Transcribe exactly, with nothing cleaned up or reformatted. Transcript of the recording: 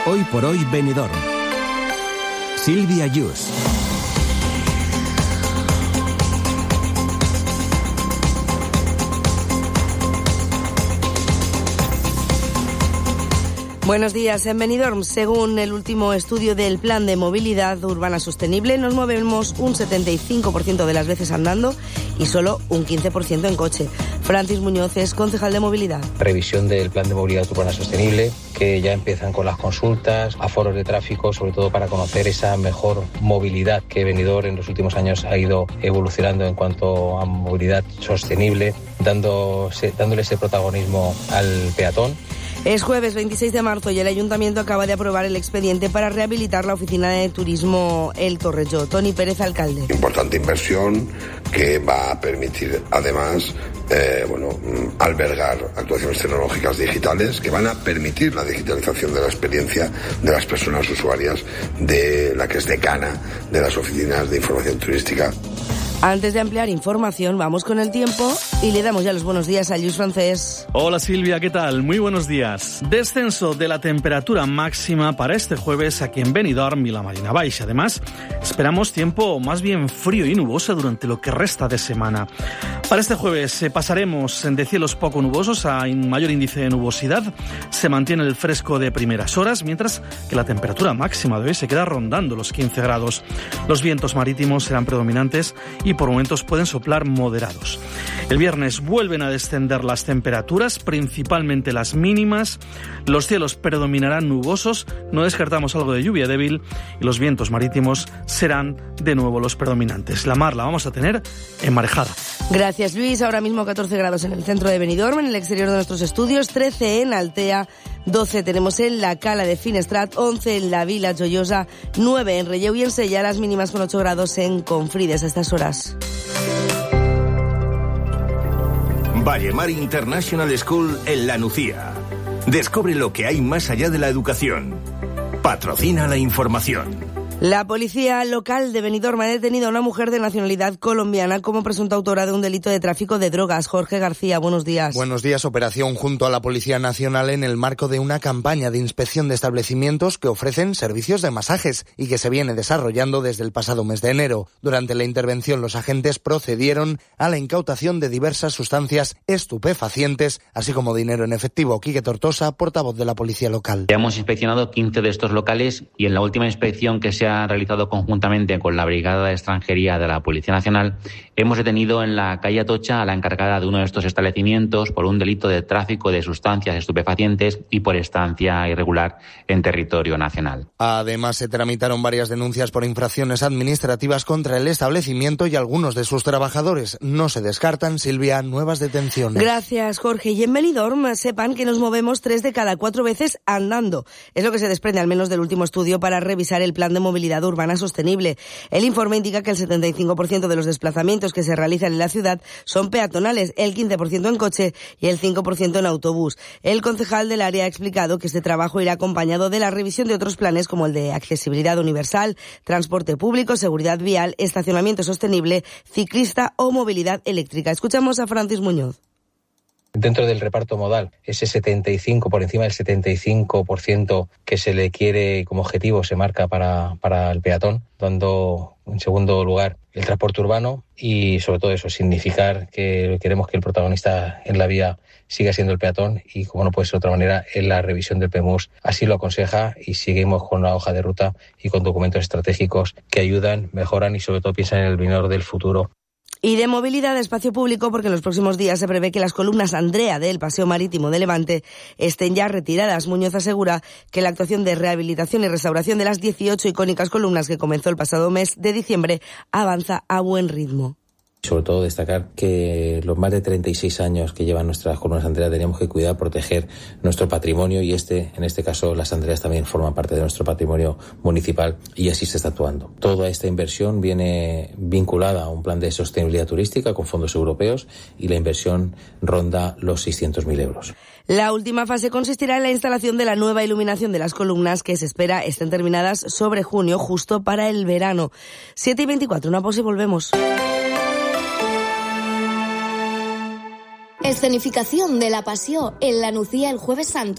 Hoy por hoy Benidorm. Silvia Yus. Buenos días. En Benidorm, según el último estudio del Plan de Movilidad Urbana Sostenible, nos movemos un setenta y cinco por ciento de las veces andando y solo un quince por ciento en coche. Francis Muñoz es concejal de movilidad. Revisión del Plan de Movilidad Urbana Sostenible, que ya empiezan con las consultas, aforos de tráfico, sobre todo para conocer esa mejor movilidad que Benidorm en los últimos años ha ido evolucionando en cuanto a movilidad sostenible, dándose, dándole ese protagonismo al peatón. Es jueves veintiséis de marzo y el Ayuntamiento acaba de aprobar el expediente para rehabilitar la oficina de turismo El Torrelló. Toni Pérez, alcalde. Importante inversión que va a permitir además eh, bueno, albergar actuaciones tecnológicas digitales que van a permitir la digitalización de la experiencia de las personas usuarias de la que es decana de las oficinas de información turística. Antes de ampliar información, vamos con el tiempo y le damos ya los buenos días a Lluís Francés. Hola Silvia, ¿qué tal? Muy buenos días. Descenso de la temperatura máxima para este jueves aquí en Benidorm y la Marina Baixa. Además, esperamos tiempo más bien frío y nuboso durante lo que resta de semana. Para este jueves eh, pasaremos de cielos poco nubosos a un mayor índice de nubosidad. Se mantiene el fresco de primeras horas, mientras que la temperatura máxima de hoy se queda rondando los quince grados. Los vientos marítimos serán predominantes y por momentos pueden soplar moderados. El viernes vuelven a descender las temperaturas, principalmente las mínimas. Los cielos predominarán nubosos, no descartamos algo de lluvia débil y los vientos marítimos serán de nuevo los predominantes. La mar la vamos a tener enmarejada. Gracias, Luis. Ahora mismo catorce grados en el centro de Benidorm, en el exterior de nuestros estudios, trece en Altea, doce tenemos en la Cala de Finestrat, once en la Vila Joyosa, nueve en Relleu y en Sella, las mínimas con ocho grados en Confrides a estas horas. Vallemar International School en La Nucía. Descubre lo que hay más allá de la educación. Patrocina la información. La policía local de Benidorm ha detenido a una mujer de nacionalidad colombiana como presunta autora de un delito de tráfico de drogas. Jorge García, buenos días. Buenos días. Operación junto a la Policía Nacional en el marco de una campaña de inspección de establecimientos que ofrecen servicios de masajes y que se viene desarrollando desde el pasado mes de enero. Durante la intervención, los agentes procedieron a la incautación de diversas sustancias estupefacientes, así como dinero en efectivo. Quique Tortosa, portavoz de la policía local. Ya hemos inspeccionado quince de estos locales y en la última inspección que se ha realizado conjuntamente con la Brigada de Extranjería de la Policía Nacional, hemos detenido en la calle Atocha a la encargada de uno de estos establecimientos por un delito de tráfico de sustancias estupefacientes y por estancia irregular en territorio nacional. Además, se tramitaron varias denuncias por infracciones administrativas contra el establecimiento y algunos de sus trabajadores. No se descartan, Silvia, nuevas detenciones. Gracias, Jorge. Y en Benidorm sepan que nos movemos tres de cada cuatro veces andando. Es lo que se desprende al menos del último estudio para revisar el plan de movilidad urbana sostenible. El informe indica que el setenta y cinco por ciento de los desplazamientos que se realizan en la ciudad son peatonales, el quince por ciento en coche y el cinco por ciento en autobús. El concejal del área ha explicado que este trabajo irá acompañado de la revisión de otros planes como el de accesibilidad universal, transporte público, seguridad vial, estacionamiento sostenible, ciclista o movilidad eléctrica. Escuchamos a Francis Muñoz. Dentro del reparto modal, ese setenta y cinco, por encima del setenta y cinco por ciento que se le quiere como objetivo se marca para, para el peatón, dando en segundo lugar el transporte urbano y sobre todo eso, significar que queremos que el protagonista en la vía siga siendo el peatón y, como no puede ser de otra manera, en la revisión del P M U S así lo aconseja y seguimos con la hoja de ruta y con documentos estratégicos que ayudan, mejoran y sobre todo piensan en el Benidorm del futuro. Y de movilidad de espacio público, porque en los próximos días se prevé que las columnas Andrea del Paseo Marítimo de Levante estén ya retiradas. Muñoz asegura que la actuación de rehabilitación y restauración de las dieciocho icónicas columnas que comenzó el pasado mes de diciembre avanza a buen ritmo. Sobre todo destacar que los más de treinta y seis años que llevan nuestras columnas Andrea teníamos que cuidar, proteger nuestro patrimonio y este, en este caso las Andreas también forman parte de nuestro patrimonio municipal y así se está actuando. Toda esta inversión viene vinculada a un plan de sostenibilidad turística con fondos europeos y la inversión ronda los seiscientos mil euros. La última fase consistirá en la instalación de la nueva iluminación de las columnas que se espera estén terminadas sobre junio, justo para el verano. siete y veinticuatro, una pausa y volvemos. Escenificación de la Pasión en La Nucía el Jueves Santo.